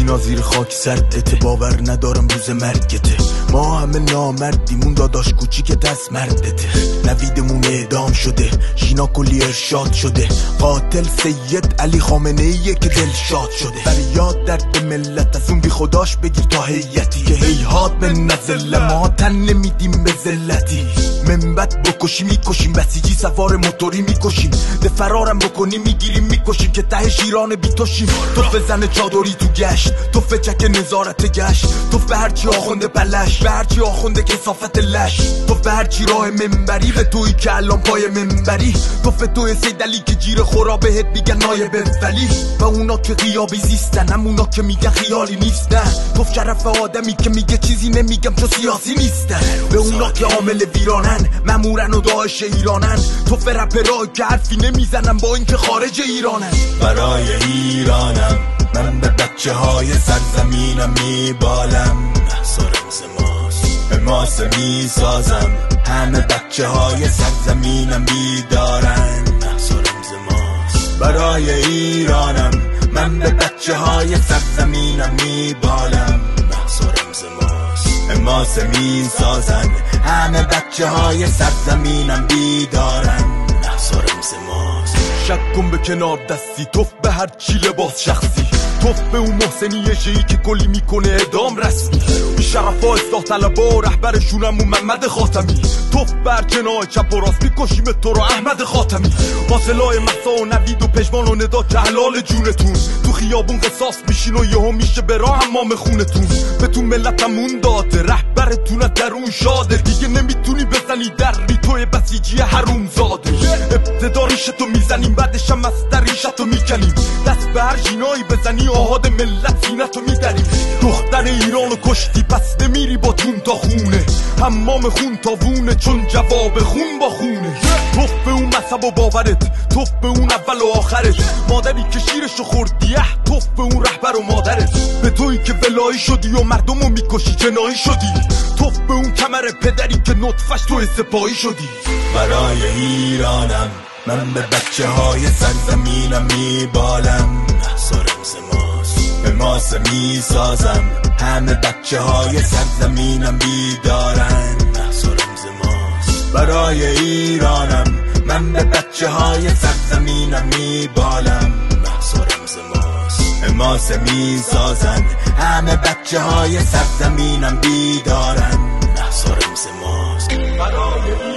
سینا زیر خاک سردته، باور ندارم روز مرگته. ما همه نامردیمون داداش کوچیک دست مردته. نویدمون اعدام شده، شینا کلی ارشاد شده. قاتل سید علی خامنه ایه که دل شاد شده. فریاد درد ملت از اون بی خداش بگیر تا هیئتی که هیهات به نزله ما تن نمیدیم به ذلتی. منبت بکشی میکشیم، بسیجی سوار موتوری میکشیم. ده فرارم بکنی میگیریم میکشیم که ته شیران بی توشیم. توف زن چادری تو گشت، توف چک نظارت گشت، توف به هرچی آخونده پلش، به هرچی آخونده کسافت لش، توف به هرچی راه منبری، به توی که الان پای منبری، توف توی سیدلی که جیر خورا بهت میگن نایب ولی. و اونا که غیابی زیستن، همونا که میگن خیالی نیستن. توف شرف آدمی که میگه چیزی نمیگم چون سیاسی نیستن. به اونا که عامل ویرانن، مامورن و داعش ایرانن. توف رپرای که حرفی نمیزنن با اینکه خارج ایرانن. برای ایرانم من به بچه های سرزمینم میبالم. سرمز ماست به ماسه میسازم، همه بچه های سرزمینم بیدارن. سرمز ماست برای ایرانم من به بچه های سرزمینم میبالم. سرمز ماست ماسه میسازن، همه بچه های سرزمینم بیدارن. سرمز ماست شک کن به کنار دستی، توف به هر چی لباس شخصی، توف به اون محسنی شیعی که کلی میکنه اعدام رسمی. شرفا اصلاح طلبا رهبرشونم اون محمد خاتمی. توف بر جناح چپ و راست میکشیم تو رو احمد خاتمی. واصلای محسا و نوید و پژمان و ندا که حلال جونتون. تو خیابون قصاص میشین و یهو میشه به راه حمام خونتون. به تو ملتمون داده، رهبرتون از درون شاده. دیگه نمیتونی بزنی در بی توی بسیجی حروم زاده. ابتدا ریشتو میزنیم، بعدش هم از ریشتو میکنیم. دست به هر جینایی بزنی آهاد ملت زینتو میدریم. دختر ایرانو کشتی پس نمیری با تون تا خونه، حمام خون تاوونه چون جواب خون با خونه. توف به اون مذهب و باورت، توف به اون اول و آخرت. مادری که شیرشو خوردی، توف به اون رهبر و مادرت. به تویی که ولایی شدی و مردمو میکشی جنایی شدی. توف به اون کمر پدری که نطفش توی سپاهی شدی. برای ایرانم من به بچه های سرزمینم میبالم. سرمز ماست به ماسه میسازم، همه بچه های سرزمینم بیدارن. سرمز ماست برای ایرانم من به بچه های سرزمینم میبالم. سرمز ماست ماسه میسازن، همه بچه های سرزمینم بیدارن. سرمز ماست برای